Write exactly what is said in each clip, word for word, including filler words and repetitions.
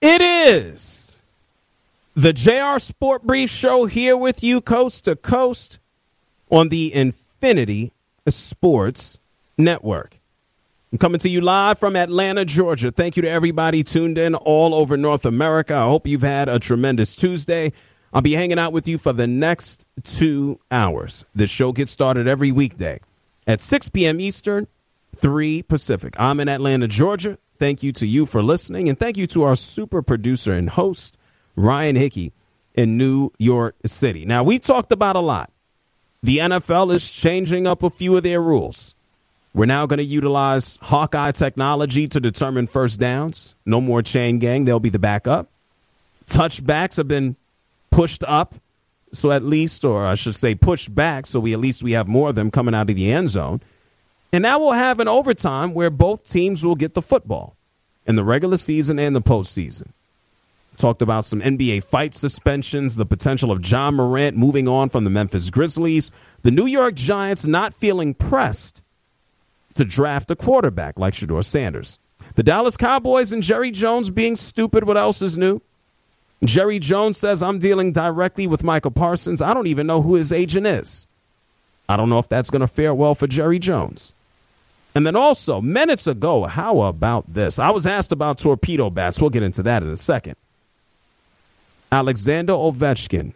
It is the J R Sport Brief Show here with you coast to coast on the Infinity Sports Network. I'm coming to you live from Atlanta, Georgia. Thank you to everybody tuned in all over North America. I hope you've had a tremendous Tuesday. I'll be hanging out with you for the next two hours. This show gets started every weekday at six p.m. Eastern, three Pacific. I'm in Atlanta, Georgia. Thank you to you for listening, and thank you to our super producer and host, Ryan Hickey, in New York City. Now, we've talked about a lot. The N F L is changing up a few of their rules. We're now going to utilize Hawkeye technology to determine first downs. No more chain gang. They'll be the backup. Touchbacks have been pushed up, so at least, or I should say pushed back, so we at least we have more of them coming out of the end zone. And now we'll have an overtime where both teams will get the football in the regular season and the postseason. Talked about some N B A fight suspensions, the potential of John Morant moving on from the Memphis Grizzlies, the New York Giants not feeling pressed to draft a quarterback like Shedeur Sanders, the Dallas Cowboys and Jerry Jones being stupid. What else is new? Jerry Jones says, I'm dealing directly with Michael Parsons. I don't even know who his agent is. I don't know if that's going to fare well for Jerry Jones. And then also, minutes ago, how about this? I was asked about torpedo bats. We'll get into that in a second. Alexander Ovechkin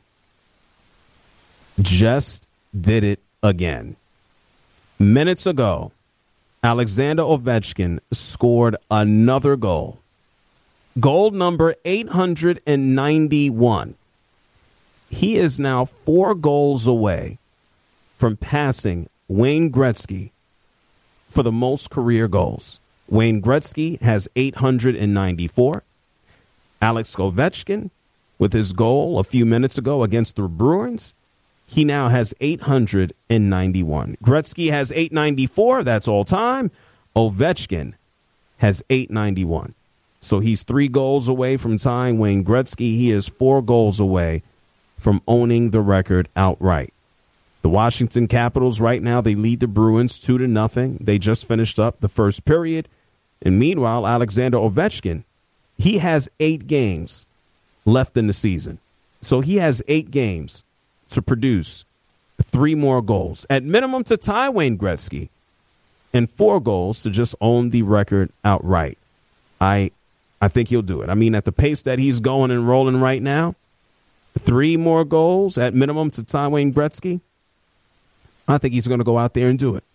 just did it again. Minutes ago, Alexander Ovechkin scored another goal. Goal number eight hundred ninety-one. He is now four goals away from passing Wayne Gretzky for the most career goals. Wayne Gretzky has eight hundred ninety-four. Alex Ovechkin, with his goal a few minutes ago against the Bruins, he now has eight hundred ninety-one. Gretzky has eight ninety-four. That's all time. Ovechkin has eight ninety-one. So he's three goals away from tying Wayne Gretzky. He is four goals away from owning the record outright. The Washington Capitals right now, they lead the Bruins two to nothing. They just finished up the first period. And meanwhile, Alexander Ovechkin, he has eight games left in the season. So he has eight games to produce three more goals, at minimum to tie Wayne Gretzky, and four goals to just own the record outright. I I think he'll do it. I mean, at the pace that he's going and rolling right now, three more goals at minimum to tie Wayne Gretzky, I think he's going to go out there and do it.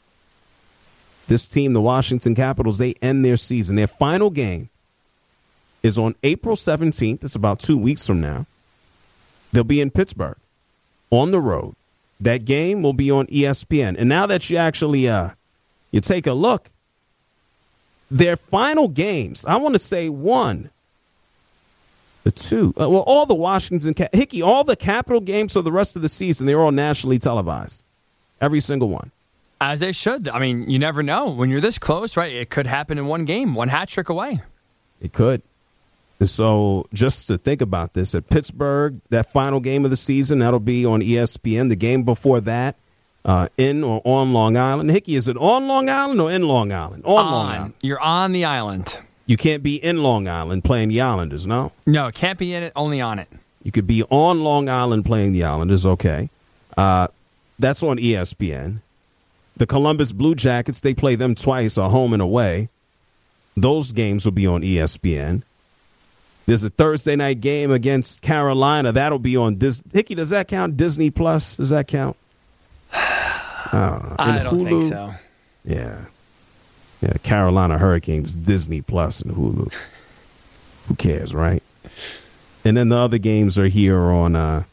This team, the Washington Capitals, they end their season. Their final game is on April seventeenth. It's about two weeks from now. They'll be in Pittsburgh on the road. That game will be on E S P N. And now that you actually uh, you take a look, their final games, I want to say one, the two, uh, well, all the Washington, Hickey, all the Capital games for the rest of the season, they're all nationally televised. Every single one. As they should. I mean, you never know. When you're this close, right, it could happen in one game, one hat trick away. It could. And so just to think about this, at Pittsburgh, that final game of the season, that'll be on E S P N. The game before that, uh, in or on Long Island. Hickey, is it on Long Island or in Long Island? On, on Long Island. You're on the island. You can't be in Long Island playing the Islanders, no? No, it can't be in it, only on it. You could be on Long Island playing the Islanders, okay. Uh, that's on E S P N. The Columbus Blue Jackets, they play them twice, a home and away. Those games will be on E S P N. There's a Thursday night game against Carolina. That'll be on Disney. Hickey, does that count? Disney Plus? Does that count? Uh, I don't Hulu, think so. Yeah. Yeah, Carolina Hurricanes, Disney Plus and Hulu. Who cares, right? And then the other games are here on uh,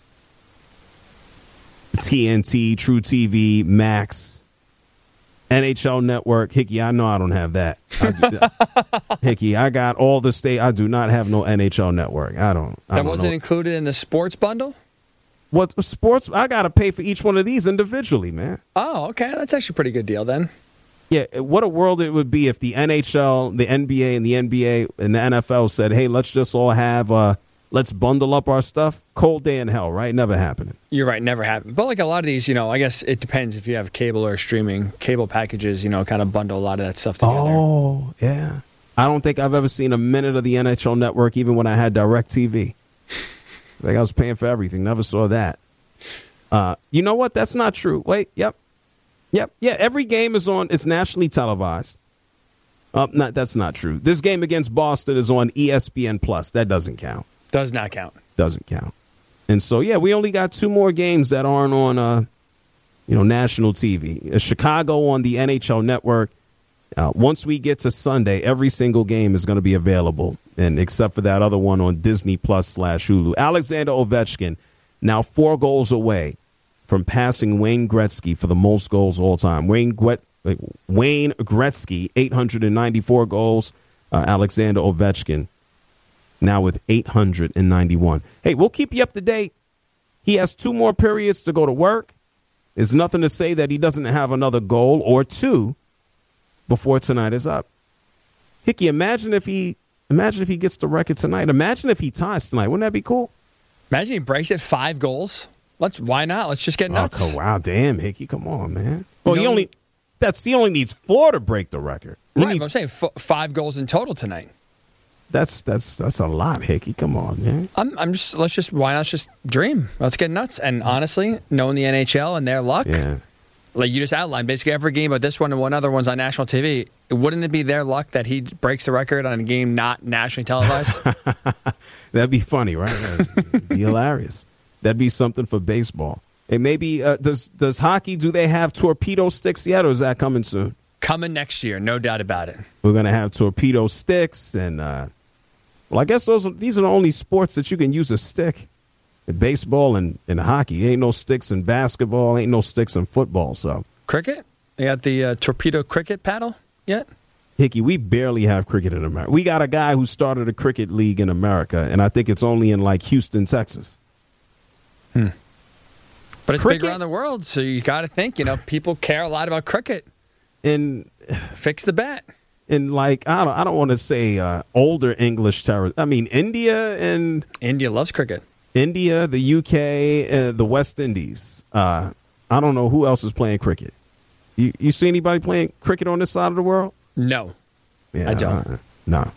T N T, True T V, Max, N H L Network. Hickey, I know I don't have that. I do, Hickey, I got all the state. I do not have no N H L Network. I don't. I that don't wasn't know. included in the sports bundle? What sports? I got to pay for each one of these individually, man. Oh, okay. That's actually a pretty good deal then. Yeah, what a world it would be if the N H L, the N B A, and the N B A and the N F L said, hey, let's just all have, uh, let's bundle up our stuff. Cold day in hell, right? Never happening. You're right, never happened. But like a lot of these, you know, I guess it depends if you have cable or streaming. Cable packages, you know, kind of bundle a lot of that stuff together. Oh, yeah. I don't think I've ever seen a minute of the N H L Network, even when I had DirecTV. Like I was paying for everything. Never saw that. Uh, you know what? That's not true. Wait. Yep. Yep. Yeah. Every game is on. It's nationally televised. Uh, not, that's not true. This game against Boston is on E S P N Plus. That doesn't count. Does not count. Doesn't count. And so, yeah, we only got two more games that aren't on, uh, you know, national T V. Uh, Chicago on the N H L Network. Uh, once we get to Sunday, every single game is going to be available, and except for that other one on Disney Plus slash Hulu. Alexander Ovechkin, now four goals away from passing Wayne Gretzky for the most goals all time. Wayne, Gret- Wayne Gretzky, eight hundred ninety-four goals. Uh, Alexander Ovechkin, now with eight hundred ninety-one. Hey, we'll keep you up to date. He has two more periods to go to work. There's nothing to say that he doesn't have another goal or two before tonight is up. Hickey, imagine if he imagine if he gets the record tonight. Imagine if he ties tonight. Wouldn't that be cool? Imagine he breaks it five goals. Let's why not? Let's just get nuts. Oh, wow, damn, Hickey, come on, man. Well, You he know- only that's he only needs four to break the record. He Right, but needs, I'm saying f- five goals in total tonight. that's that's that's a lot, Hickey. Come on, man. I'm, I'm just let's just why not just dream? Let's get nuts. And honestly, knowing the N H L and their luck, Yeah. like you just outlined, basically every game but this one and one other one's on national T V. Wouldn't it be their luck that he breaks the record on a game not nationally televised? That'd be funny, right? That'd be hilarious. That'd be something for baseball. And maybe uh, does does hockey, do they have torpedo sticks yet, or is that coming soon? Coming next year, no doubt about it. We're gonna have torpedo sticks, and uh, well, I guess those are, these are the only sports that you can use a stick. In baseball and, and hockey, ain't no sticks in basketball, ain't no sticks in football. So, Cricket? You got the uh, torpedo cricket paddle yet? Hickey, we barely have cricket in America. We got a guy who started a cricket league in America, and I think it's only in like Houston, Texas. Hmm. But it's Cricket? big around the world, so you got to think, you know, people care a lot about cricket. And Fix the bat. in like I don't I don't want to say uh, older English territory. I mean India and India loves cricket. India, the U K, uh, the West Indies. Uh, I don't know who else is playing cricket. You you see anybody playing cricket on this side of the world? No. Yeah, I don't. Uh, no.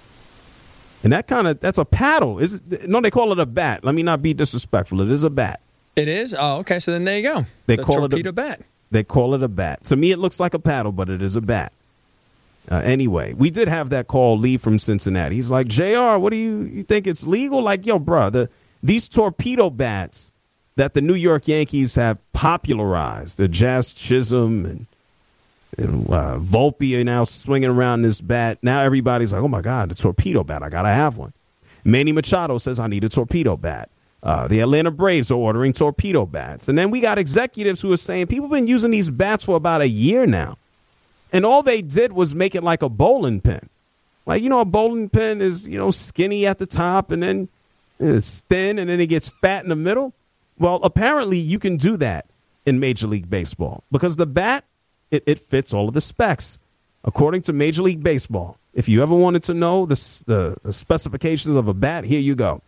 And that kind of that's a paddle. Is it, no, they call it a bat. Let me not be disrespectful. It is a bat. It is? Oh, okay. So then there you go. They the call it a- torpedo bat. They call it a bat. To me, it looks like a paddle, but it is a bat. Uh, anyway, we did have that call, Lee from Cincinnati. He's like, J R, what do you, you think it's legal? Like, yo, bro, the, these torpedo bats that the New York Yankees have popularized, the Jazz Chisholm and, and uh, Volpe are now swinging around this bat. Now everybody's like, oh, my God, the torpedo bat. I got to have one. Manny Machado says, I need a torpedo bat. Uh, the Atlanta Braves are ordering torpedo bats. And then we got executives who are saying people have been using these bats for about a year now. And all they did was make it like a bowling pin. Like, you know, a bowling pin is, you know, skinny at the top and then it's thin and then it gets fat in the middle. Well, apparently you can do that in Major League Baseball because the bat, it, it fits all of the specs. According to Major League Baseball, if you ever wanted to know the, the, the specifications of a bat, here you go.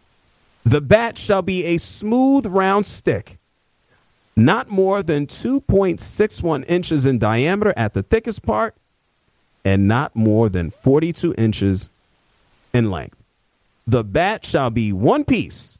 The bat shall be a smooth, round stick, not more than two point six one inches in diameter at the thickest part, and not more than forty-two inches in length. The bat shall be one piece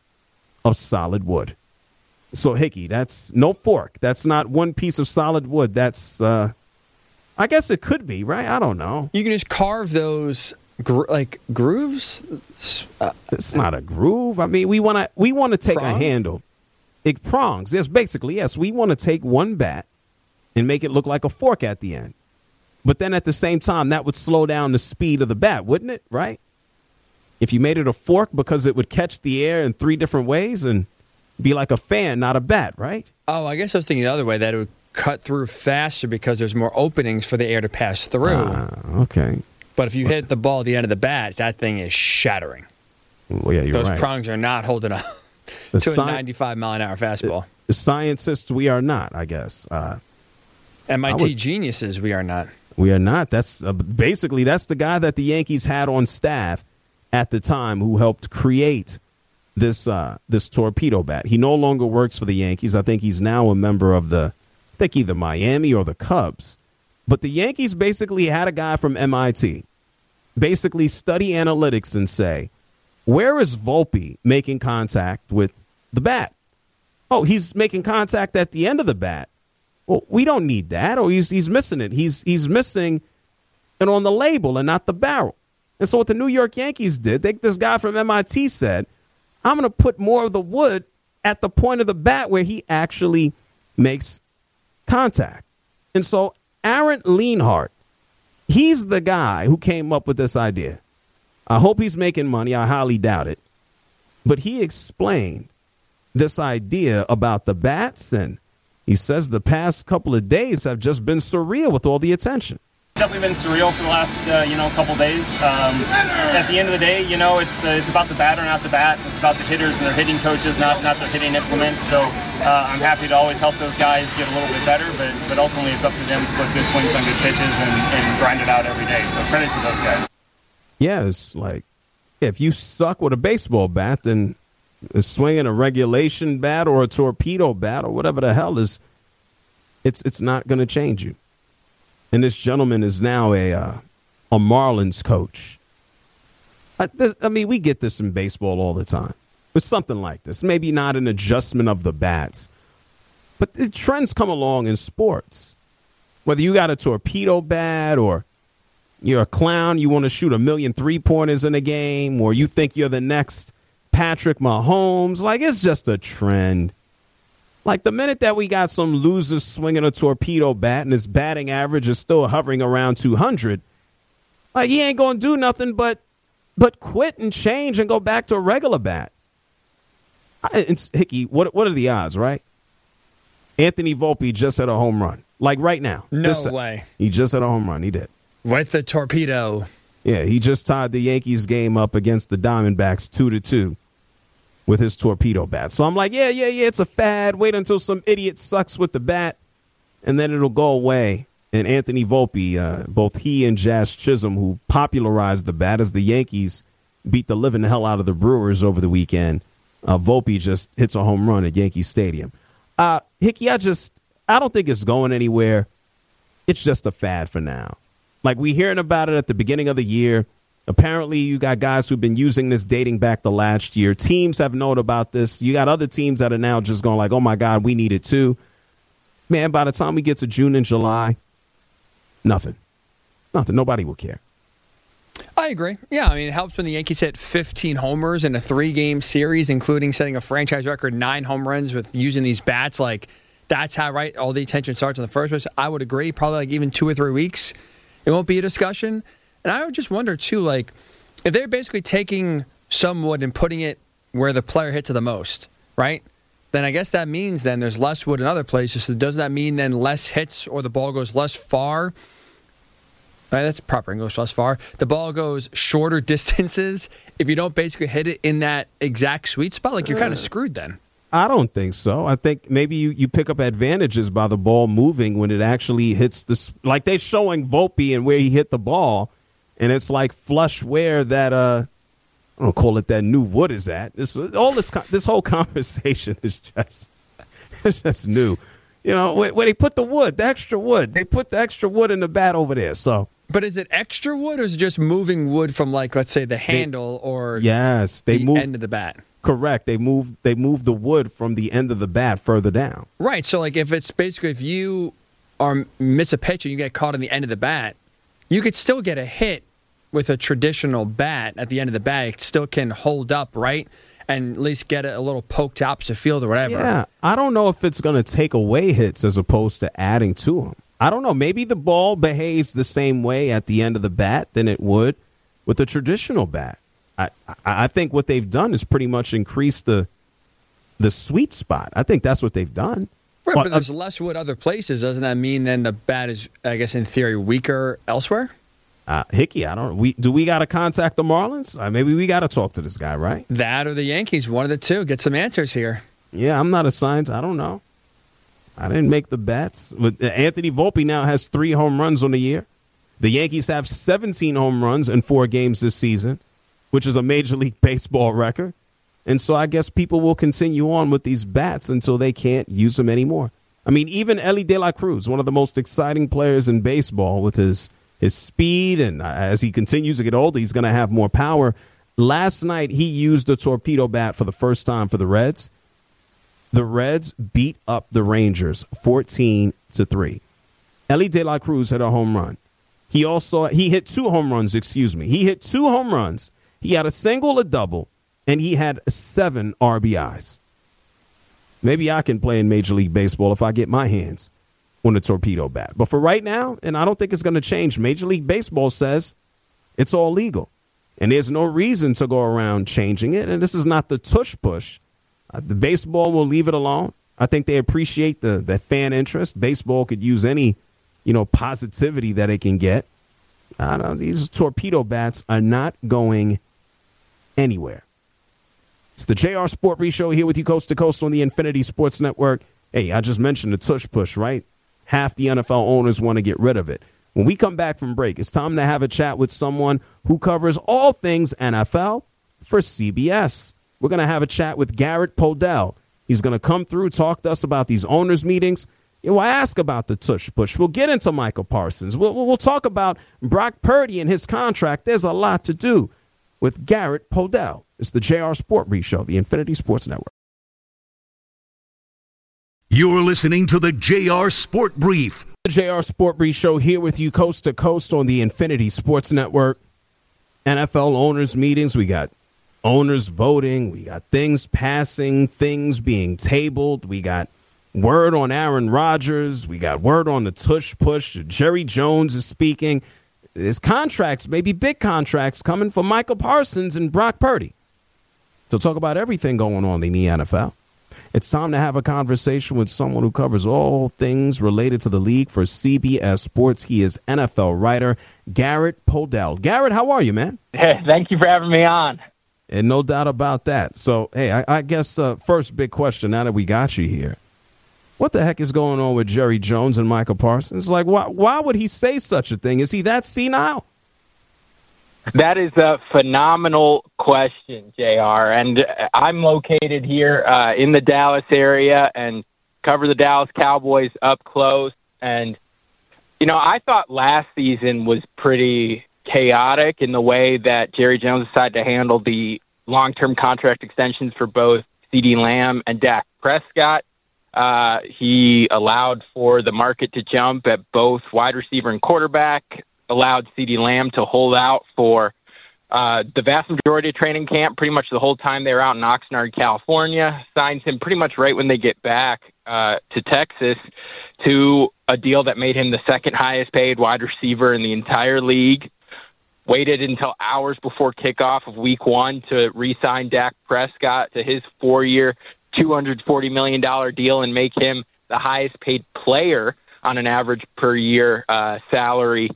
of solid wood. So, Hickey, that's no fork. That's not one piece of solid wood. That's, uh, I guess it could be, right? I don't know. You can just carve those gro- like grooves. Uh, It's not a groove. I mean, we want to we want to take Prong? a handle. It prongs. Yes, basically, yes. We want to take one bat and make it look like a fork at the end. But then at the same time, that would slow down the speed of the bat, wouldn't it? Right? If you made it a fork because it would catch the air in three different ways and be like a fan, not a bat, right? oh, I guess I was thinking the other way, that it would cut through faster because there's more openings for the air to pass through. Ah, okay. But if you hit the ball at the end of the bat, that thing is shattering. Well, yeah, you're Those right. prongs are not holding up The to a sci- ninety-five mile an hour fastball. the scientists, we are not, I guess. Uh, M I T I would- geniuses, we are not. We are not. That's uh, basically that's the guy that the Yankees had on staff at the time who helped create this uh, this torpedo bat. He no longer works for the Yankees. I think he's now a member of the, I think either Miami or the Cubs. But the Yankees basically had a guy from M I T basically study analytics and say, where is Volpe making contact with the bat? Oh, he's making contact at the end of the bat. Well, we don't need that. Or he's he's missing it. He's he's missing it on the label and not the barrel. And so what the New York Yankees did, they, this guy from M I T said, I'm going to put more of the wood at the point of the bat where he actually makes contact. And so Aaron Leonhardt, he's the guy who came up with this idea. I hope he's making money. I highly doubt it. But he explained this idea about the bats, and he says the past couple of days have just been surreal with all the attention. It's definitely been surreal for the last, uh, you know, couple days. Um, at the end of the day, you know, it's the it's about the batter, not the bat. It's about the hitters and their hitting coaches, not not their hitting implements. So uh, I'm happy to always help those guys get a little bit better, but but ultimately it's up to them to put good swings on good pitches and, and grind it out every day. So credit to those guys. Yeah, it's like if you suck with a baseball bat, then swinging a regulation bat or a torpedo bat or whatever the hell is, it's it's not going to change you. And this gentleman is now a uh, a Marlins coach. I, this, I mean, we get this in baseball all the time. It's something like this. Maybe not an adjustment of the bats, but the trends come along in sports. Whether you got a torpedo bat or you're a clown, you want to shoot a million three-pointers in a game, or you think you're the next Patrick Mahomes, like it's just a trend. Like the minute that we got some losers swinging a torpedo bat and his batting average is still hovering around two hundred, like he ain't going to do nothing but but quit and change and go back to a regular bat. I, it's, Hickey, what what are the odds, right? Anthony Volpe just hit a home run. Like right now. No this, way. He just hit a home run. He did. With the torpedo. Yeah, he just tied the Yankees game up against the Diamondbacks two to two. With his torpedo bat. So I'm like, yeah, yeah, yeah, it's a fad. Wait until some idiot sucks with the bat, and then it'll go away. And Anthony Volpe, uh, both he and Jazz Chisholm, who popularized the bat as the Yankees beat the living hell out of the Brewers over the weekend, uh, Volpe just hits a home run at Yankee Stadium. Uh, Hickey, I just, I don't think it's going anywhere. It's just a fad for now. Like, we hearing about it at the beginning of the year. Apparently, you got guys who've been using this dating back to last year. Teams have known about this. You got other teams that are now just going like, oh, my God, we need it too. Man, by the time we get to June and July, nothing. Nothing. Nobody will care. I agree. Yeah, I mean, it helps when the Yankees hit fifteen homers in a three-game series, including setting a franchise record nine home runs with using these bats. Like, that's how, right, all the attention starts in the first place. I would agree. Probably like even two or three weeks, it won't be a discussion. And I would just wonder, too, like, if they're basically taking some wood and putting it where the player hits it the most, right? Then I guess that means then there's less wood in other places. So does that mean then less hits or the ball goes less far? Right, that's proper English, less far. The ball goes shorter distances if you don't basically hit it in that exact sweet spot? Like, you're kind of screwed then. I don't think so. I think maybe you, you pick up advantages by the ball moving when it actually hits the – like they're showing Volpe and where he hit the ball. And it's like flush where that, uh, I don't call it that new wood is at. This, all this, this whole conversation is just, it's just new. You know, where, where they put the wood, the extra wood. They put the extra wood in the bat over there. So, but is it extra wood or is it just moving wood from, like, let's say the handle they, or yes, they the move, end of the bat? Correct. They move. They move the wood from the end of the bat further down. Right. So, like, if it's basically if you are miss a pitch and you get caught on the end of the bat, you could still get a hit with a traditional bat at the end of the bat. It still can hold up, right? And at least get it a little poked opposite field or whatever. Yeah, I don't know if it's going to take away hits as opposed to adding to them. I don't know. Maybe the ball behaves the same way at the end of the bat than it would with a traditional bat. I, I think what they've done is pretty much increase the the sweet spot. I think that's what they've done. Right, well, but there's uh, less wood other places. Doesn't that mean then the bat is, I guess, in theory, weaker elsewhere? Uh, Hickey, I don't. We do we got to contact the Marlins? Uh, maybe we got to talk to this guy, right? That or the Yankees, one of the two. Get some answers here. Yeah, I'm not a scientist. I don't know. I didn't make the bets. But Anthony Volpe now has three home runs on the year. The Yankees have seventeen home runs in four games this season, which is a Major League Baseball record. And so I guess people will continue on with these bats until they can't use them anymore. I mean, even Elly De La Cruz, one of the most exciting players in baseball with his his speed, and as he continues to get older, he's going to have more power. Last night, he used a torpedo bat for the first time for the Reds. The Reds beat up the Rangers fourteen to three. Elly De La Cruz hit a home run. He also he hit two home runs, excuse me. He hit two home runs. He had a single, a double, and he had seven R B Is. Maybe I can play in Major League Baseball if I get my hands on a torpedo bat. But for right now, and I don't think it's going to change, Major League Baseball says it's all legal. And there's no reason to go around changing it. And this is not the tush push. Uh, the baseball will leave it alone. I think they appreciate the, the fan interest. Baseball could use any, you know, positivity that it can get. I don't know, these torpedo bats are not going anywhere. It's the J R Sport Brief Show here with you coast to coast on the Infinity Sports Network. Hey, I just mentioned the tush push, right? Half the N F L owners want to get rid of it. When we come back from break, it's time to have a chat with someone who covers all things N F L for C B S. We're going to have a chat with Garrett Podell. He's going to come through, talk to us about these owners' meetings. We'll ask about the tush push. We'll get into Michael Parsons. We'll, we'll talk about Brock Purdy and his contract. There's a lot to do with Garrett Podell. It's the J R Sport Brief Show, the Infinity Sports Network. You're listening to the J R Sport Brief. The J R Sport Brief Show here with you coast to coast on the Infinity Sports Network. N F L owners meetings. We got owners voting. We got things passing, things being tabled. We got word on Aaron Rodgers. We got word on the tush push. Jerry Jones is speaking. There's contracts, maybe big contracts coming for Michael Parsons and Brock Purdy. To talk about everything going on in the N F L. It's time to have a conversation with someone who covers all things related to the league for C B S Sports. He is N F L writer Garrett Podell. Garrett, how are you, man? Hey, thank you for having me on. And no doubt about that. So, hey, I, I guess uh, first big question now that we got you here. What the heck is going on with Jerry Jones and Michael Parsons? Like, why, why would he say such a thing? Is he that senile? That is a phenomenal question, J R. And I'm located here uh, in the Dallas area and cover the Dallas Cowboys up close. And, you know, I thought last season was pretty chaotic in the way that Jerry Jones decided to handle the long-term contract extensions for both CeeDee Lamb and Dak Prescott. Uh, he allowed for the market to jump at both wide receiver and quarterback, allowed CeeDee Lamb to hold out for uh, the vast majority of training camp, pretty much the whole time they were out in Oxnard, California, signs him pretty much right when they get back uh, to Texas to a deal that made him the second highest paid wide receiver in the entire league. Waited until hours before kickoff of week one to re-sign Dak Prescott to his four-year, two hundred forty million dollars deal and make him the highest paid player on an average per year uh, salary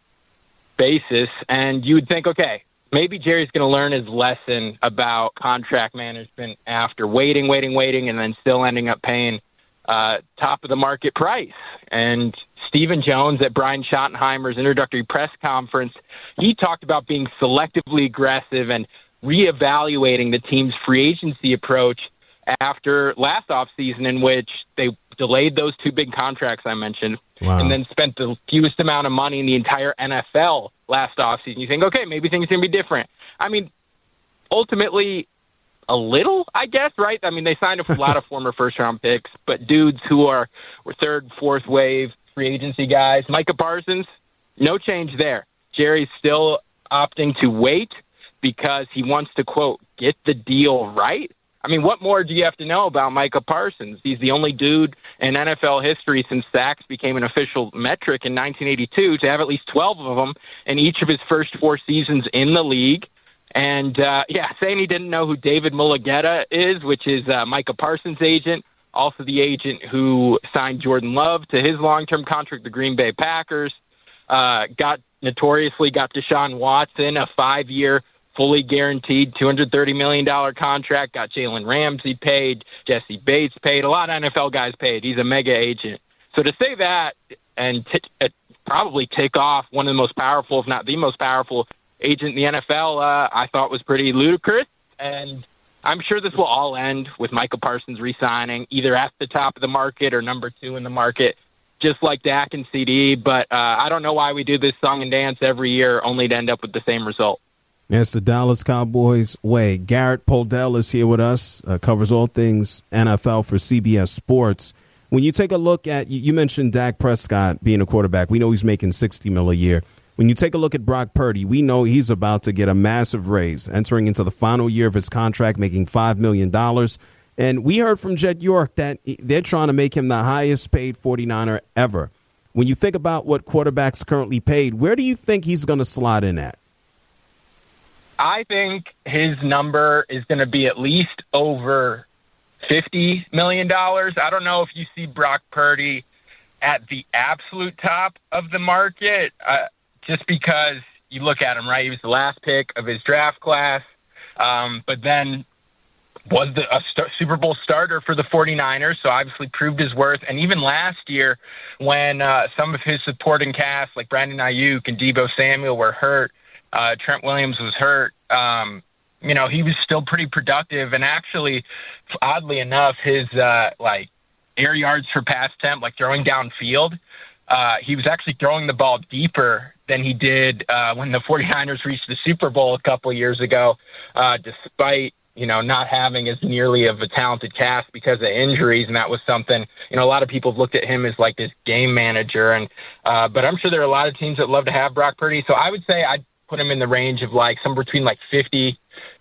basis. And you would think, okay, maybe Jerry's going to learn his lesson about contract management after waiting, waiting, waiting, and then still ending up paying uh, top of the market price. And Stephen Jones at Brian Schottenheimer's introductory press conference, he talked about being selectively aggressive and reevaluating the team's free agency approach after last offseason, in which they delayed those two big contracts I mentioned, wow. and then spent the fewest amount of money in the entire N F L last offseason. You think, okay, maybe things are going to be different. I mean, ultimately, a little, I guess, right? I mean, they signed a lot of former first-round picks, but dudes who are were third, fourth wave free agency guys. Micah Parsons, no change there. Jerry's still opting to wait because he wants to, quote, get the deal right. I mean, what more do you have to know about Micah Parsons? He's the only dude in N F L history since sacks became an official metric in nineteen eighty-two to have at least twelve of them in each of his first four seasons in the league. And, uh, yeah, saying he didn't know who David Mulugheta is, which is uh, Micah Parsons' agent, also the agent who signed Jordan Love to his long-term contract, the Green Bay Packers, uh, got notoriously got Deshaun Watson, a five-year fully guaranteed two hundred thirty million dollars contract, got Jalen Ramsey paid, Jesse Bates paid, a lot of N F L guys paid. He's a mega agent. So to say that and t- uh, probably take off one of the most powerful, if not the most powerful agent in the N F L, uh, I thought was pretty ludicrous. And I'm sure this will all end with Micah Parsons re-signing either at the top of the market or number two in the market. just like Dak and C D, but uh, I don't know why we do this song and dance every year only to end up with the same result. It's the Dallas Cowboys way. Garrett Poldell is here with us, uh, covers all things N F L for C B S Sports. When you take a look at, you mentioned Dak Prescott being a quarterback. We know he's making sixty mil a year. When you take a look at Brock Purdy, we know he's about to get a massive raise, entering into the final year of his contract, making five million dollars. And we heard from Jed York that they're trying to make him the highest paid forty-niner ever. When you think about what quarterbacks currently paid, where do you think he's going to slot in at? I think his number is going to be at least over fifty million dollars. I don't know if you see Brock Purdy at the absolute top of the market, uh, just because you look at him, right? He was the last pick of his draft class, um, but then was the, a st- Super Bowl starter for the forty-niners, so obviously proved his worth. And even last year, when uh, some of his supporting cast, like Brandon Ayuk and Deebo Samuel, were hurt, uh, Trent Williams was hurt, um, you know, he was still pretty productive. And actually, oddly enough, his uh, like air yards per pass attempt, like throwing downfield, uh, he was actually throwing the ball deeper than he did uh, when the forty-niners reached the Super Bowl a couple of years ago, uh, despite, you know, not having as nearly of a talented cast because of injuries. And that was something, you know, a lot of people have looked at him as like this game manager. And uh, but I'm sure there are a lot of teams that love to have Brock Purdy. So I would say I'd put him in the range of like somewhere between like fifty,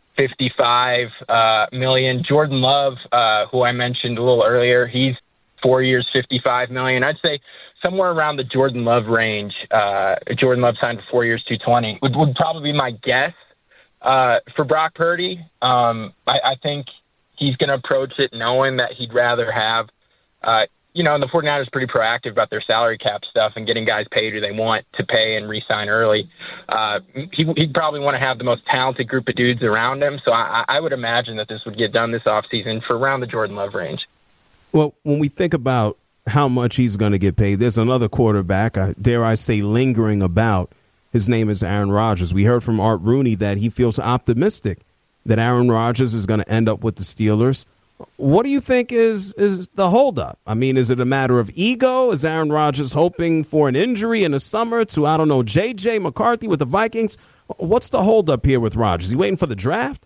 fifty-five uh, million. Jordan Love, uh, who I mentioned a little earlier, he's four years, fifty-five million. I'd say somewhere around the Jordan Love range. Uh, Jordan Love signed for four years, two twenty would, would probably be my guess uh, for Brock Purdy. Um, I, I think he's going to approach it knowing that he'd rather have, uh, you know, and the forty-niners are pretty proactive about their salary cap stuff and getting guys paid who they want to pay and re-sign early. Uh, he, he'd probably want to have the most talented group of dudes around him. So I, I would imagine that this would get done this offseason for around the Jordan Love range. Well, when we think about how much he's going to get paid, there's another quarterback, uh, dare I say, lingering about. His name is Aaron Rodgers. We heard from Art Rooney that he feels optimistic that Aaron Rodgers is going to end up with the Steelers. What do you think is is the holdup? I mean, is it a matter of ego? Is Aaron Rodgers hoping for an injury in the summer to, I don't know, J J McCarthy with the Vikings? What's the holdup here with Rodgers? Is he waiting for the draft?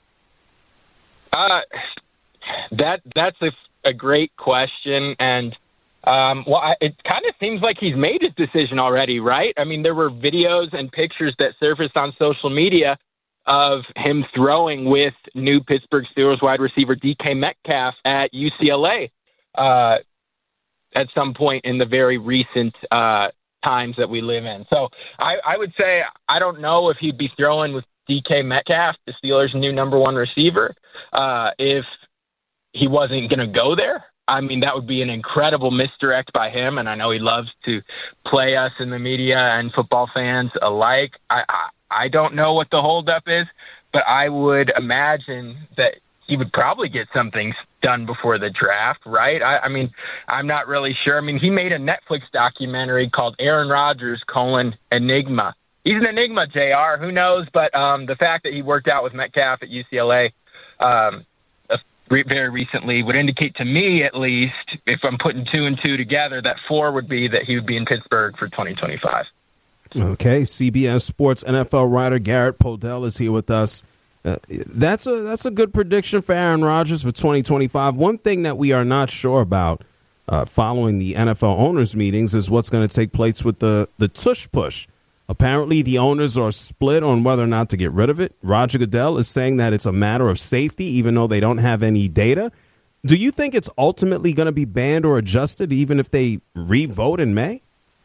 Uh, that that's a, a great question. And, um, well, I, it kind of seems like he's made his decision already, right? I mean, there were videos and pictures that surfaced on social media of him throwing with new Pittsburgh Steelers wide receiver D K Metcalf at U C L A uh, at some point in the very recent uh, times that we live in. So I, I would say I don't know if he'd be throwing with D K Metcalf, the Steelers' new number one receiver, uh, if he wasn't going to go there. I mean, that would be an incredible misdirect by him, and I know he loves to play us in the media and football fans alike. I, I I don't know what the holdup is, but I would imagine that he would probably get something done before the draft, right? I, I mean, I'm not really sure. I mean, he made a Netflix documentary called Aaron Rodgers, colon, Enigma. He's an enigma, J R. Who knows? But um, the fact that he worked out with Metcalf at U C L A um, very recently would indicate to me, at least, if I'm putting two and two together, that four would be that he would be in Pittsburgh for twenty twenty-five. Okay, C B S Sports N F L writer Garrett Poldell is here with us. Uh, that's a that's a good prediction for Aaron Rodgers for twenty twenty-five. One thing that we are not sure about uh, following the N F L owners' meetings is what's going to take place with the, the tush push. Apparently, the owners are split on whether or not to get rid of it. Roger Goodell is saying that it's a matter of safety, even though they don't have any data. Do you think it's ultimately going to be banned or adjusted, even if they re-vote in May?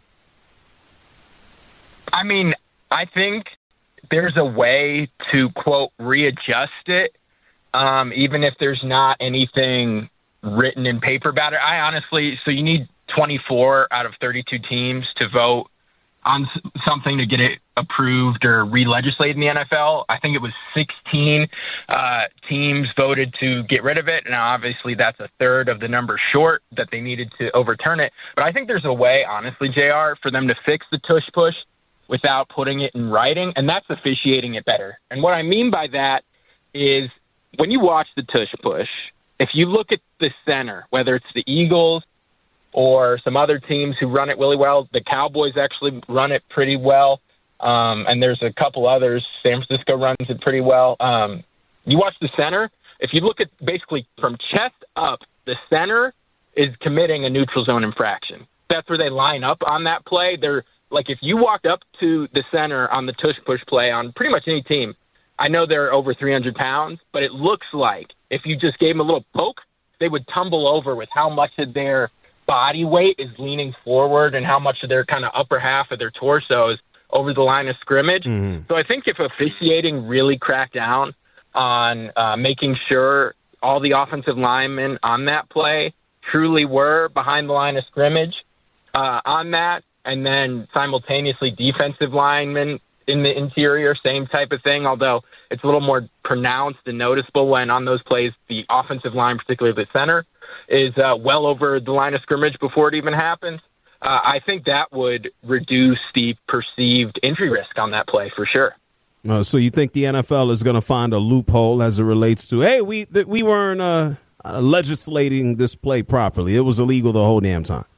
I mean, I think there's a way to, quote, readjust it, um, even if there's not anything written in paper about it. I honestly, so you need twenty-four out of thirty-two teams to vote on something to get it approved or re-legislated in the N F L. I think it was sixteen uh, teams voted to get rid of it. Now, obviously, that's a third of the number short that they needed to overturn it. But I think there's a way, honestly, J R, for them to fix the tush push without putting it in writing, and that's officiating it better. And what I mean by that is when you watch the tush push, if you look at the center, whether it's the Eagles or some other teams who run it really well. The Cowboys actually run it pretty well. Um, and there's a couple others. San Francisco runs it pretty well. Um, you watch the center. If you look at basically from chest up, the center is committing a neutral zone infraction. That's where they line up on that play. They're like, if you walked up to the center on the tush push play on pretty much any team, I know they're over three hundred pounds, but it looks like if you just gave them a little poke, they would tumble over with how much of their body weight is leaning forward and how much of their kind of upper half of their torso is over the line of scrimmage. Mm-hmm. So I think if officiating really cracked down on uh, making sure all the offensive linemen on that play truly were behind the line of scrimmage uh, on that, and then simultaneously defensive linemen in the interior, same type of thing, although it's a little more pronounced and noticeable when on those plays the offensive line, particularly the center, is uh, well over the line of scrimmage before it even happens. Uh, I think that would reduce the perceived injury risk on that play for sure. Uh, so you think the N F L is going to find a loophole as it relates to, hey, we th- we weren't uh, uh, legislating this play properly. It was illegal the whole damn time.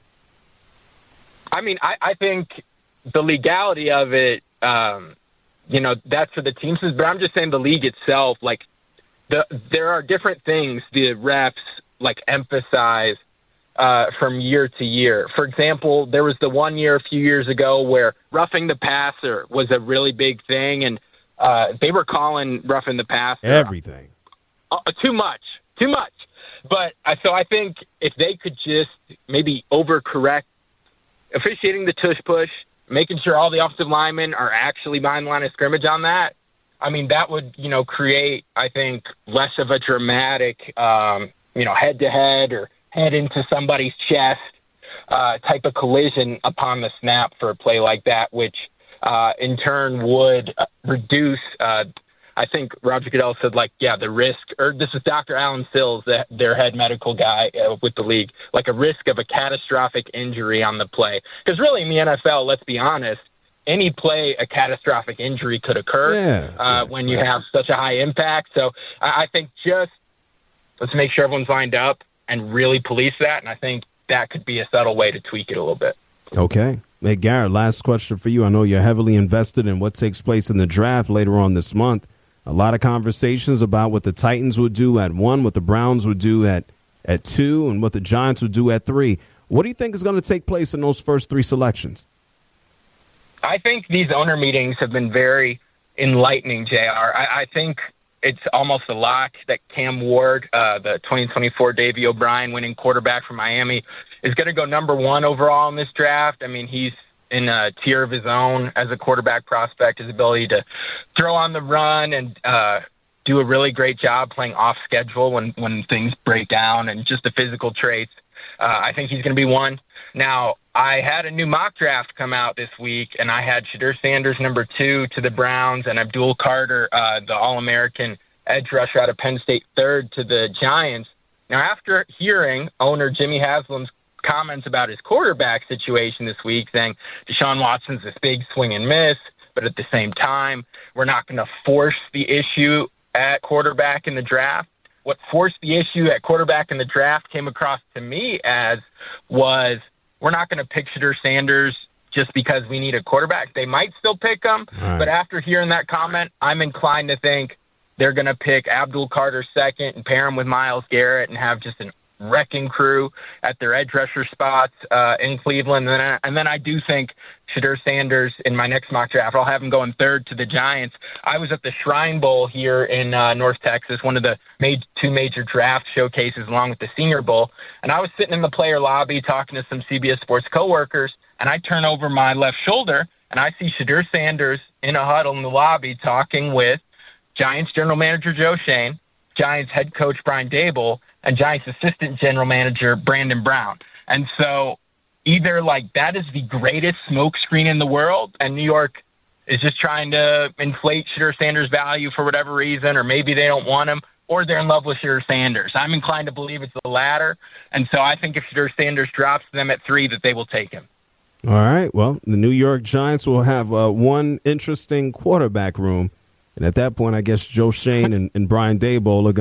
I mean, I, I think the legality of it, um, you know, that's for the teams. But I'm just saying the league itself, like, the there are different things the refs, like, emphasize Uh, from year to year. For example, there was the one year a few years ago where roughing the passer was a really big thing, and uh, they were calling roughing the passer everything uh, too much, too much. But uh, so I think if they could just maybe overcorrect officiating the tush push, making sure all the offensive linemen are actually behind the line of scrimmage on that, I mean, that would, you know, create, I think, less of a dramatic, um, you know, head-to-head or head into somebody's chest uh, type of collision upon the snap for a play like that, which uh, in turn would reduce, uh, I think Roger Goodell said, like, yeah, the risk, or this is Doctor Alan Sills, the, their head medical guy uh, with the league, like a risk of a catastrophic injury on the play. Because really in the N F L, let's be honest, any play, a catastrophic injury could occur yeah, uh, yeah, when you have such a high impact. So I, I think just let's make sure everyone's lined up and really police that, and I think that could be a subtle way to tweak it a little bit. Okay. Hey, Garrett, last question for you. I know you're heavily invested in what takes place in the draft later on this month. A lot of conversations about what the Titans would do at one, what the Browns would do at, at two, and what the Giants would do at three. What do you think is going to take place in those first three selections? I think these owner meetings have been very enlightening, J R. I, I think it's almost a lock that Cam Ward, uh, the twenty twenty-four Davey O'Brien winning quarterback from Miami, is going to go number one overall in this draft. I mean, he's in a tier of his own as a quarterback prospect, his ability to throw on the run and uh, do a really great job playing off schedule when, when things break down, and just the physical traits. Uh, I think he's going to be one. Now, I had a new mock draft come out this week, and I had Shadur Sanders number two to the Browns and Abdul Carter, uh, the All-American edge rusher out of Penn State, third to the Giants. Now, after hearing owner Jimmy Haslam's comments about his quarterback situation this week, saying Deshaun Watson's this big swing and miss, but at the same time, we're not going to force the issue at quarterback in the draft. What forced the issue at quarterback in the draft came across to me as was, we're not going to pick Shadur Sanders just because we need a quarterback. They might still pick him, right. But after hearing that comment, I'm inclined to think they're going to pick Abdul Carter second and pair him with Myles Garrett and have just an wrecking crew at their edge rusher spots uh, in Cleveland. And then, I, and then I do think Shadur Sanders in my next mock draft, I'll have him going third to the Giants. I was at the Shrine Bowl here in uh, North Texas, one of the made, two major draft showcases along with the Senior Bowl. And I was sitting in the player lobby talking to some C B S Sports coworkers, and I turn over my left shoulder and I see Shadur Sanders in a huddle in the lobby talking with Giants general manager Joe Schoen, Giants head coach Brian Daboll, and Giants assistant general manager Brandon Brown. And so either like that is the greatest smokescreen in the world, and New York is just trying to inflate Shadur Sanders' value for whatever reason, or maybe they don't want him, or they're in love with Shadur Sanders. I'm inclined to believe it's the latter. And so I think if Shadur Sanders drops them at three, that they will take him. All right. Well, the New York Giants will have uh, one interesting quarterback room. And at that point, I guess Joe Schoen and, and Brian Daboll are going to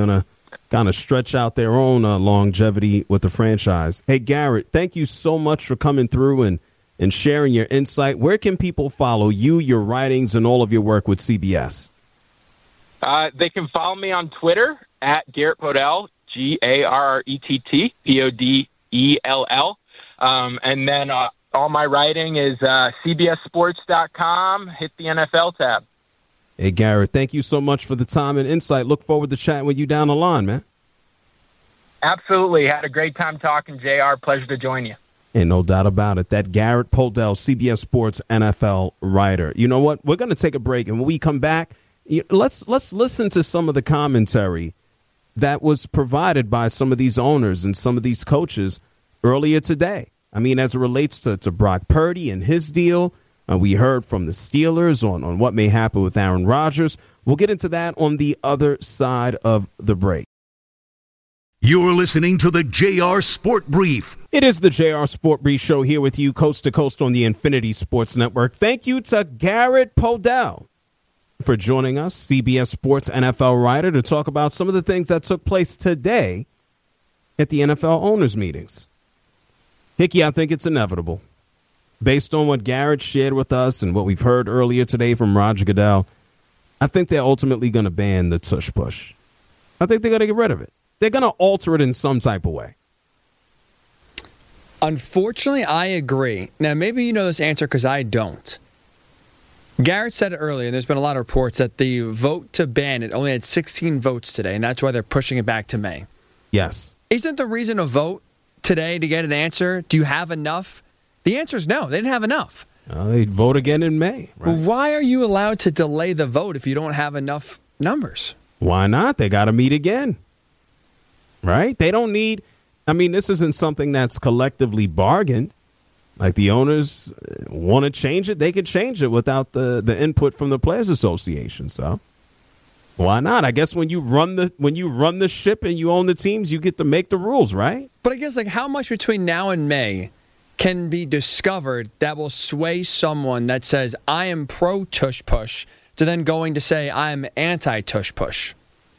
kind of stretch out their own uh, longevity with the franchise. Hey, Garrett, thank you so much for coming through and, and sharing your insight. Where can people follow you, your writings, and all of your work with C B S? Uh, they can follow me on Twitter at Garrett Podell, G A R R E T T P O D E L L. Um, and then uh, all my writing is uh, C B S sports dot com. Hit the N F L tab. Hey, Garrett, thank you so much for the time and insight. Look forward to chatting with you down the line, man. Absolutely. Had a great time talking, J R. Pleasure to join you. And no doubt about it, that Garrett Podell, C B S Sports N F L writer. You know what? We're going to take a break, and when we come back, let's let's listen to some of the commentary that was provided by some of these owners and some of these coaches earlier today. I mean, as it relates to, to Brock Purdy and his deal, uh, we heard from the Steelers on, on what may happen with Aaron Rodgers. We'll get into that on the other side of the break. You're listening to the J R Sport Brief. It is the J R Sport Brief show here with you coast to coast on the Infinity Sports Network. Thank you to Garrett Podell for joining us, C B S Sports N F L writer, to talk about some of the things that took place today at the N F L owners' meetings. Hickey, I think it's inevitable. Based on what Garrett shared with us and what we've heard earlier today from Roger Goodell, I think they're ultimately going to ban the tush push. I think they're going to get rid of it. They're going to alter it in some type of way. Unfortunately, I agree. Now, maybe you know this answer because I don't. Garrett said it earlier, and there's been a lot of reports that the vote to ban it only had sixteen votes today, and that's why they're pushing it back to May. Yes. Isn't the reason to vote today to get an answer, do you have enough? The answer is no, they didn't have enough. Uh, they'd vote again in May. Right? Well, why are you allowed to delay the vote if you don't have enough numbers? Why not? They got to meet again. Right? They don't need, I mean, this isn't something that's collectively bargained. Like the owners want to change it, they could change it without the, the input from the Players Association. So why not? I guess when you run the when you run the ship and you own the teams, you get to make the rules, right? But I guess like how much between now and May can be discovered that will sway someone that says I am pro tush push to then going to say I'm anti tush push?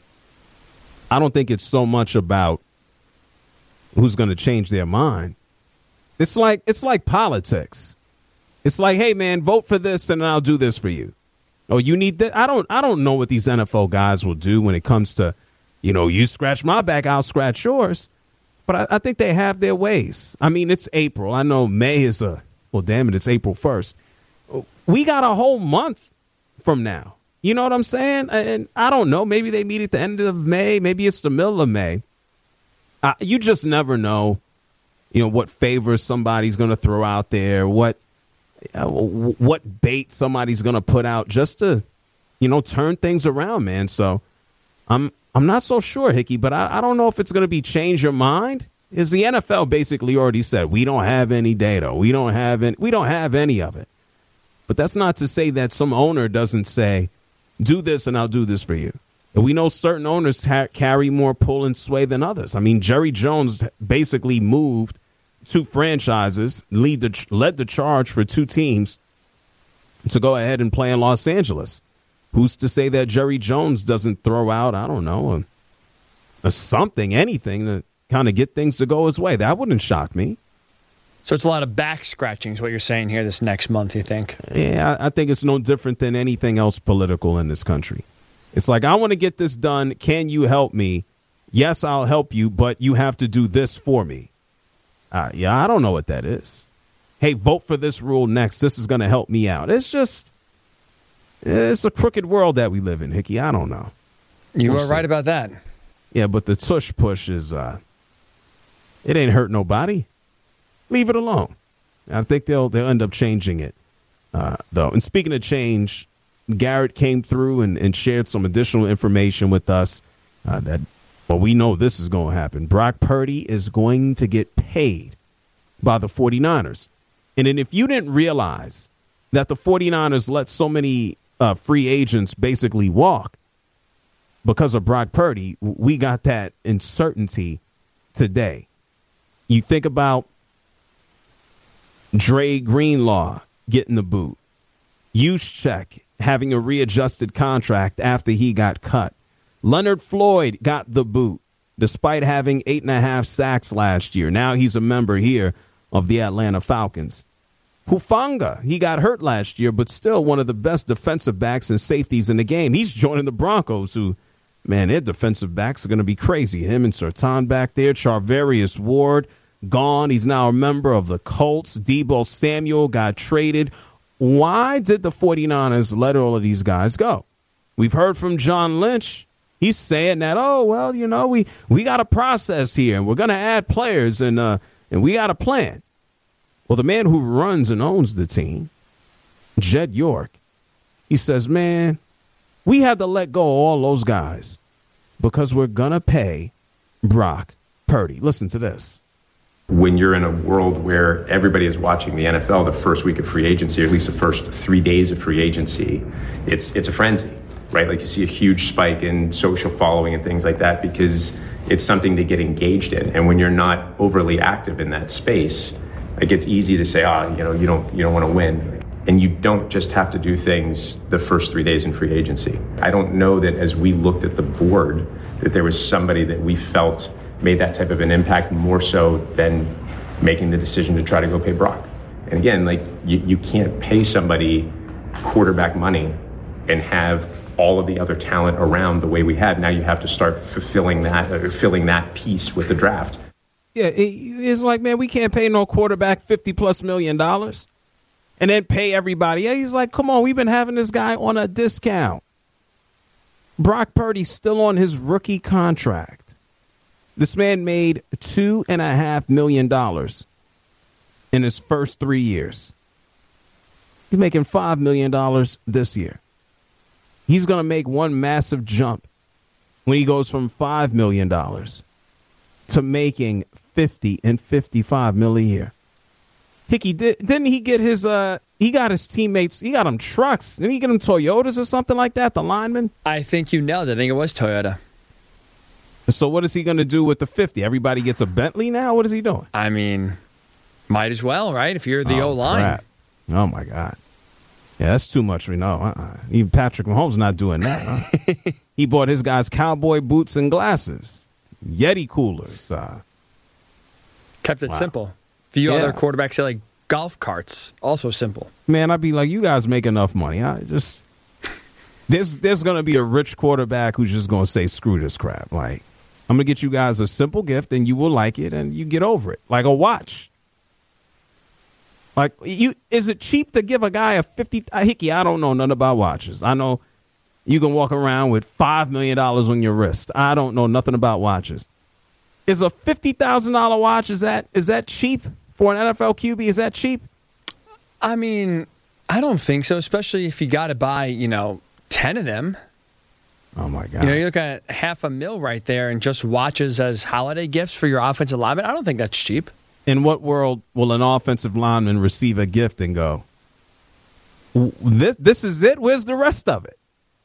I don't think it's so much about who's going to change their mind. It's like it's like politics. It's like, hey man, vote for this and I'll do this for you. Oh, you need that? I don't I don't know what these N F L guys will do when it comes to, you know, you scratch my back, I'll scratch yours. But I, I think they have their ways. I mean, it's April. I know May is a, well, damn it, it's April first. We got a whole month from now. You know what I'm saying? And I don't know. Maybe they meet at the end of May. Maybe it's the middle of May. Uh, you just never know. You know, what favors somebody's going to throw out there, what uh, what bait somebody's going to put out just to, you know, turn things around, man. So I'm I'm not so sure, Hickey, but I, I don't know if it's going to be change your mind. Is the N F L basically already said we don't have any data, we don't have any, we don't have any of it. But that's not to say that some owner doesn't say, do this and I'll do this for you. And we know certain owners ha- carry more pull and sway than others. I mean, Jerry Jones basically moved two franchises, lead the, led the charge for two teams to go ahead and play in Los Angeles. Who's to say that Jerry Jones doesn't throw out, I don't know, a, a something, anything to kind of get things to go his way? That wouldn't shock me. So it's a lot of back scratching is what you're saying here this next month, you think? Yeah, I, I think it's no different than anything else political in this country. It's like, I want to get this done. Can you help me? Yes, I'll help you, but you have to do this for me. Uh, yeah, I don't know what that is. Hey, vote for this rule next. This is going to help me out. It's just, it's a crooked world that we live in, Hickey. I don't know. You We'll are see. right about that. Yeah, but the tush push is, uh, it ain't hurt nobody. Leave it alone. I think they'll they'll end up changing it, uh, though. And speaking of change, Garrett came through and, and shared some additional information with us uh, that, well, we know this is going to happen. Brock Purdy is going to get paid by the 49ers. And then if you didn't realize that the 49ers let so many uh, free agents basically walk because of Brock Purdy, we got that in certainty today. You think about Dre Greenlaw getting the boot. Juszczyk having a readjusted contract after he got cut. Leonard Floyd got the boot despite having eight and a half sacks last year. Now he's a member here of the Atlanta Falcons. Hufanga, he got hurt last year, but still one of the best defensive backs and safeties in the game. He's joining the Broncos, who, man, their defensive backs are going to be crazy. Him and Surtain back there. Charvarius Ward, gone. He's now a member of the Colts. Deebo Samuel got traded. Why did the 49ers let all of these guys go? We've heard from John Lynch. He's saying that, oh, well, you know, we, we got a process here, and we're going to add players, and uh, and we got a plan. Well, the man who runs and owns the team, Jed York, he says, man, we had to let go of all those guys because we're going to pay Brock Purdy. Listen to this. When you're in a world where everybody is watching the N F L the first week of free agency, or at least the first three days of free agency, it's it's a frenzy, right? Like you see a huge spike in social following and things like that because it's something to get engaged in. And when you're not overly active in that space, it gets easy to say, ah, oh, you know, you don't you don't want to win. And you don't just have to do things the first three days in free agency. I don't know that as we looked at the board that there was somebody that we felt made that type of an impact more so than making the decision to try to go pay Brock. And again, like you, you can't pay somebody quarterback money and have all of the other talent around the way we had. Now you have to start fulfilling that, uh, filling that piece with the draft. Yeah, it, it's like, man, we can't pay no quarterback fifty plus million dollars and then pay everybody. Yeah, he's like, come on, we've been having this guy on a discount. Brock Purdy's still on his rookie contract. This man made two and a half million dollars in his first three years. He's making five million dollars this year. He's going to make one massive jump when he goes from five million dollars to making fifty and fifty-five mil a year. Hickey, did, didn't he get his, uh, he got his teammates, he got them trucks. Didn't he get them Toyotas or something like that, the lineman? I think you nailed it. I think it was Toyota. So what is he going to do with the fifty? Everybody gets a Bentley now? What is he doing? I mean, might as well, right? If you're the oh, O-line. Crap. Oh, my God. Yeah, that's too much we know. Uh-uh. Even Patrick Mahomes not doing that. Huh? He bought his guys cowboy boots and glasses, Yeti coolers. Uh, Kept it wow. simple. Few Yeah. other quarterbacks say like golf carts, also simple. Man, I'd be like, you guys make enough money. I just there's there's gonna be a rich quarterback who's just gonna say screw this crap. Like, I'm gonna get you guys a simple gift and you will like it and you get over it, like a watch. Like, you is it cheap to give a guy a fifty? Uh, Hickey, I don't know nothing about watches. I know you can walk around with five million dollars on your wrist. I don't know nothing about watches. Is a fifty thousand dollar watch, is that is that cheap for an N F L Q B? Is that cheap? I mean, I don't think so, especially if you got to buy, you know, ten of them. Oh, my God. You know, you're looking at half a mil right there and just watches as holiday gifts for your offensive lineman. I don't think that's cheap. In what world will an offensive lineman receive a gift and go, this, this is it? Where's the rest of it?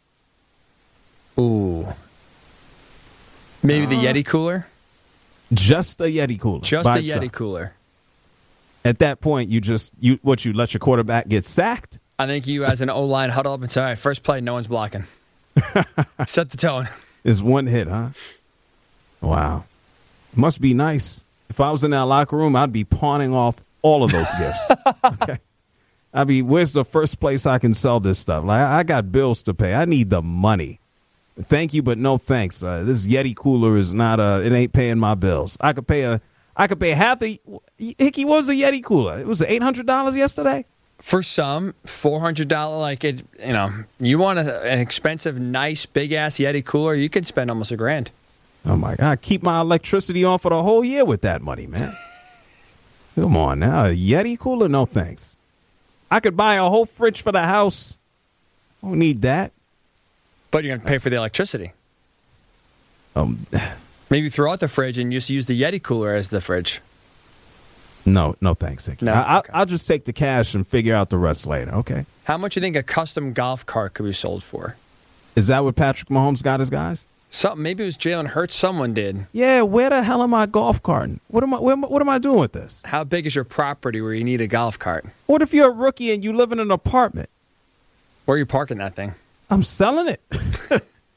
Ooh. Maybe the Yeti cooler? Just a Yeti cooler. Just by a itself. Yeti cooler. At that point, you just, you what, you let your quarterback get sacked? I think you as an O-line huddle up and say, all right, first play, no one's blocking. Set the tone. Is one hit, huh? Wow. Must be nice. If I was in that locker room, I'd be pawning off all of those gifts. Okay. I'd be, where's the first place I can sell this stuff? Like, I got bills to pay. I need the money. Thank you, but no thanks. Uh, this Yeti cooler is not uh it ain't paying my bills. I could pay a I could pay half a Hickey, what was a Yeti cooler? It was eight hundred dollars yesterday? For some, four hundred dollars, like it, you know, you want a, an expensive, nice, big ass Yeti cooler, you can spend almost a grand. Oh my God, keep my electricity on for the whole year with that money, man. Come on now, a Yeti cooler? No thanks. I could buy a whole fridge for the house. I don't need that. But you're going to pay for the electricity. Um, Maybe throw out the fridge and just use the Yeti cooler as the fridge. No, no thanks, Hickey. No? I, Okay. I, I'll just take the cash and figure out the rest later, okay? How much do you think a custom golf cart could be sold for? Is that what Patrick Mahomes got his guys? Something. Maybe it was Jalen Hurts. Someone did. Yeah, where the hell am I golf carting? What am I, where, am I- what am I doing with this? How big is your property where you need a golf cart? What if you're a rookie and you live in an apartment? Where are you parking that thing? I'm selling it.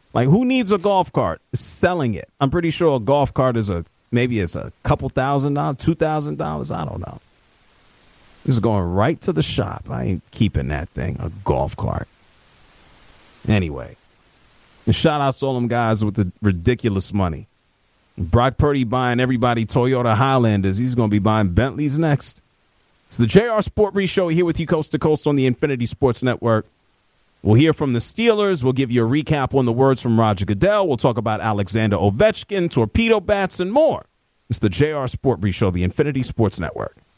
Like, who needs a golf cart? Selling it. I'm pretty sure a golf cart is a maybe it's a couple thousand dollars, two thousand dollars. I don't know. Just going right to the shop. I ain't keeping that thing, a golf cart. Anyway, and shout out to all them guys with the ridiculous money. Brock Purdy buying everybody Toyota Highlanders. He's going to be buying Bentleys next. It's the J R Sport Brief Show here with you coast to coast on the Infinity Sports Network. We'll hear from the Steelers. We'll give you a recap on the words from Roger Goodell. We'll talk about Alexander Ovechkin, torpedo bats, and more. It's the J R Sport Brief Show, the Infinity Sports Network.